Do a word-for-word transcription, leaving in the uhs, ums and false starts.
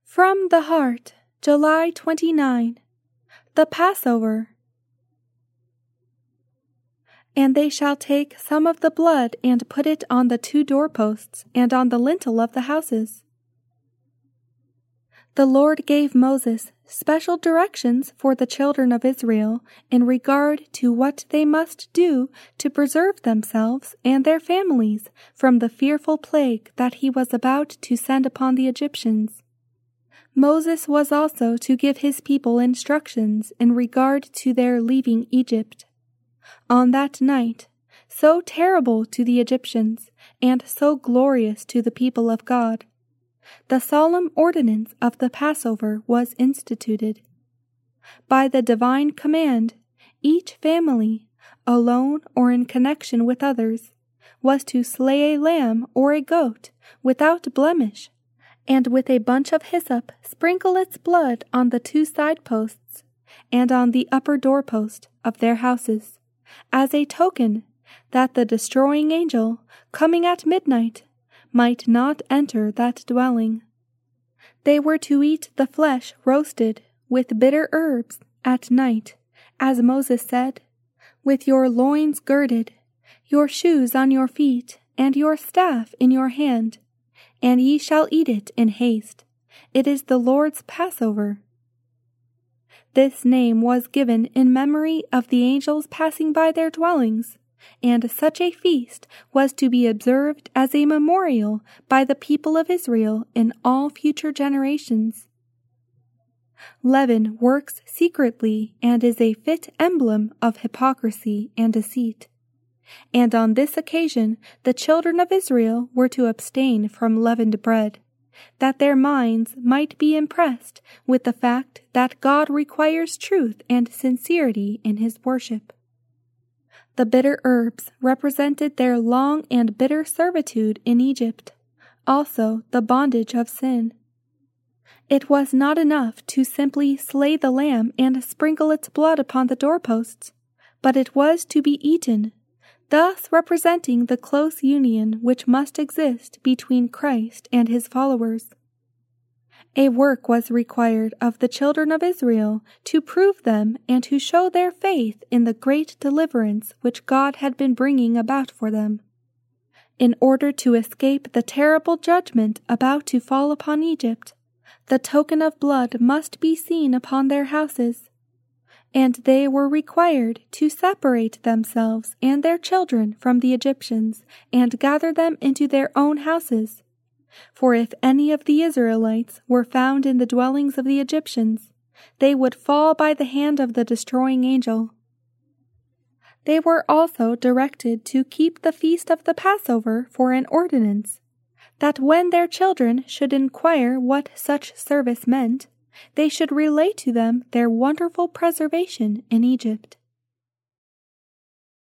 From the Heart, July twenty-ninth. The Passover. And they shall take some of the blood and put it on the two doorposts and on the lintel of the houses. The Lord gave Moses special directions for the children of Israel in regard to what they must do to preserve themselves and their families from the fearful plague that he was about to send upon the Egyptians. Moses was also to give his people instructions in regard to their leaving Egypt. On that night, so terrible to the Egyptians and so glorious to the people of God, the solemn ordinance of the Passover was instituted. By the divine command, each family, alone or in connection with others, was to slay a lamb or a goat without blemish, and with a bunch of hyssop sprinkle its blood on the two side posts and on the upper doorpost of their houses, as a token that the destroying angel, coming at midnight, might not enter that dwelling. They were to eat the flesh roasted with bitter herbs at night, as Moses said, with your loins girded, your shoes on your feet, and your staff in your hand, and ye shall eat it in haste. It is the Lord's Passover. This name was given in memory of the angels passing by their dwellings, and such a feast was to be observed as a memorial by the people of Israel in all future generations. Leaven works secretly and is a fit emblem of hypocrisy and deceit. And on this occasion the children of Israel were to abstain from leavened bread, that their minds might be impressed with the fact that God requires truth and sincerity in his worship. The bitter herbs represented their long and bitter servitude in Egypt, also the bondage of sin. It was not enough to simply slay the lamb and sprinkle its blood upon the doorposts, but it was to be eaten, thus representing the close union which must exist between Christ and his followers. A work was required of the children of Israel to prove them and to show their faith in the great deliverance which God had been bringing about for them. In order to escape the terrible judgment about to fall upon Egypt, the token of blood must be seen upon their houses, and they were required to separate themselves and their children from the Egyptians and gather them into their own houses. For if any of the Israelites were found in the dwellings of the Egyptians, they would fall by the hand of the destroying angel. They were also directed to keep the feast of the Passover for an ordinance, that when their children should inquire what such service meant, they should relate to them their wonderful preservation in Egypt.